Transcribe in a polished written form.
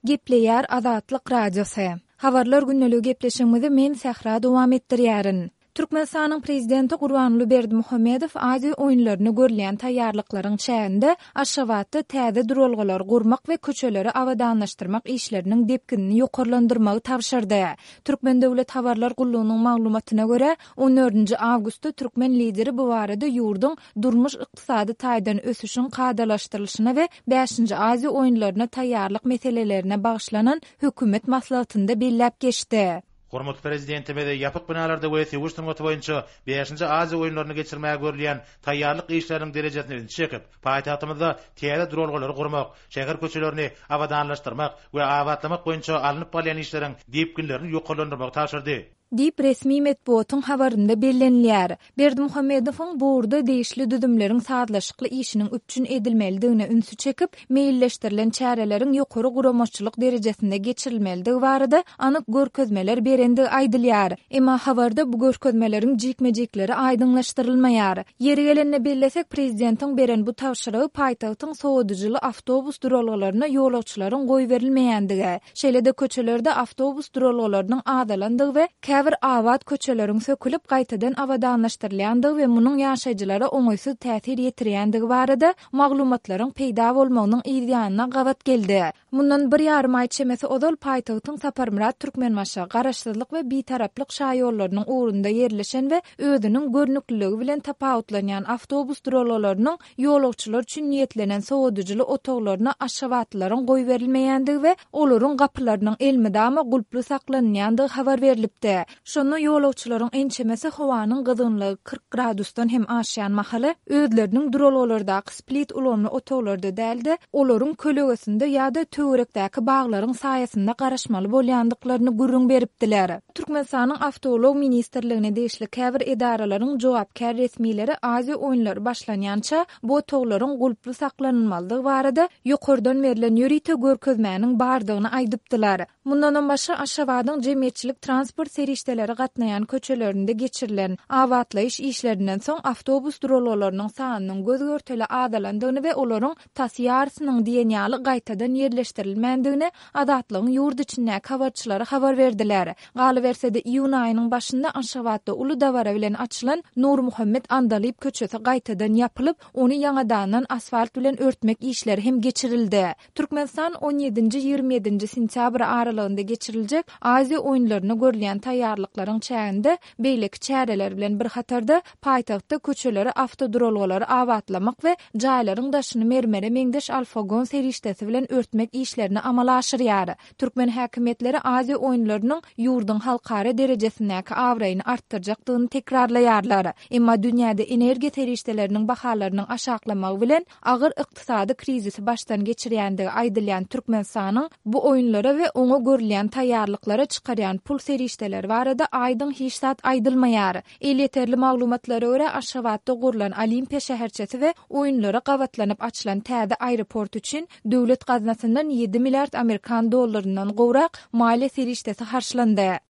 Gepleýär Azatlyk radiosu. Habarlar günneligi gepleşigimizi men Sahra dowam etdirýärin. Türkmenistanyň prezidenti Gurbanuly Berdimuhammedow Aziýa oýunlaryna görülýän taýýarlyklaryň çäginde Aşgabatda täze duralgalar gurmak we köçeleri awadanlaşdyrmak işleriniň depkinini ýokarlandyrmagy tapşyrdy. Türkmen Döwlet Habarlar Gullugynyň maglumatyna görä 14 awgustda türkmen lideri bu barada ýurdun durmuş ykdysady taýdan ösüşiň kadalaşdyrylyşyna we 5-nji Aziýa oýunlaryna taýýarlyk meselelerine bagyşlanan hökümet maslahatynda belläp geçdi. Hormat prezidentime de yapık binalarda wesi wuşturmaty boýunça 5-nji Aziýa oýunlaryny geçirmäge görülýän taýýarlyk işleriniň derejesini çekip, paýtagtymyzda täze duralgalary gurmak, şäher köçelerini awadanlaşdyrmak we awatlamak boýunça alınıp bolýan işleriň depkinlerini ýokarlandyrmagy taşyrdy. Dip resmi metbuatyň habarynda bellenilýär. Berdimuhammedowyň buurda değişli düdümleriň saatlaşykly işiniň üçin edilmelidigine ünsü çekip, meýilleşdirilen çäreleriň ýokary guramaçylyk derejesinde geçirilmeligi barada anyk görkezmeler berendi aýdylýar. Emma habarda bu görkezmeleriň jikmejikleri aýdyňlaşdyrylmaýar. Ýeri gelenine bellesek, prezidentiň beren bu tawşyrygy paýtagtyň sowadyjyly awtobus duralgalaryna ýolagçylaryň goý berilmeýändigi, şeýle-de köçelerde awtobus duralgalarynyň adalandygy we käbir awat köçeleriň sökülip gaýtadan awadanlaşdyrylýandygy we munyň ýaşaýjylara oňaýsy täsir ýetirýändigi barada maglumatlaryň peýda bolmagynyň ýa-da gabat geldi. Mundan bir ýarym aý çemesi odal paýtagtyň Saparmurat Türkmenmaşa garaşsyzlyk we bitaraplyk şaýollarynyň uğrunda ýerleşen we özüniň görnüklüligi bilen tapawutlanýan awtobus duralgalarynyň ýolagçylar üçin niýetlenen sowadyjyly otoglaryna Aşgabatlaryň goý berilmeýändigi we olaryň gapylarynyň elmidama gulply saklanýandygy habar berilipdi. Şonu ýolagçylaryň ençemesi howanyň gyzgynlygy 40 gradusdan hem aşýan mahaly özleriniň duralgalardaky split ulanly otoglarda däldi, olaryň kölegesinde ýa-da töwerekdäki baglaryň saýasynda garaşmaly bolýandyklaryny gürrüň beripdiler. Türkmenistanyň awtolog ministrligine değişli käbir edaralaryň jogapkär resmileri Aziýa oýunlary başlanýança bu otoglaryň gulply saklanylmalydygy barada ýokardan berilen ýörite görkezmäniň bardygyny aýdypdylar. Mundan başga Aşgabatyň jemgyýetçilik transport serişdeleri gatnaýan köçelerinde geçirilen awatlaýyş işlerinden soň awtobus duralgalarynyň sanynyň gözgörteli adalandygyny we olaryň tasyýarysynyň diýenýaly gaýtadan ýerleşdirilmändigini Azatlygyň ýurt içindäki habarçylary habar berdiler. Galybersede iýun aýynyň başynda Aşgabatda uly dawara bilen açylan Nur Muhammed Andalyp köçesi gaýtadan ýapylyp, ony ýangadan asfalt bilen örtmek işleri hem geçirildi. Türkmenistan 17-27 sentýabr aralygynda geçiriljek Aziýa oýunlaryna görülýän taýýarlyklaryň çäginde beýleki çäreler bilen bir hatarda paýtagtda köçeleri awtoduralgalary awatlamak we jaýlaryň daşyny mermere meňdeş alfagon serişdesi bilen örtmek işlerini amala aşyrýar. Türkmen häkimetleri Aziýa oýunlarynyň ýurdun halkara derejesindäki awraýyny artdyrjakdygyny tekrarlaýarlar. Emma dünýäde energiýa serişdeleriniň bahalarynyň aşaklamagy bilen agyr ykdysady krizisi başdan geçirýändigi aýdylýan Türkmenistanyň bu oýunlara we oňa görülýän taýýarlyklara çykarýan pul serişdeleri barada aýdyň hiç zat aýdylmaýar. Elýeterli maglumatlara görä Aşgabatda gurulan Olimpiýa şäherçesi we oýunlara gawatlanyp açylan täze aeroport üçin döwlet gaznasyndan 7 milliard Amerikan dollarynyň gowrak maliýe serişdesi harçlandy.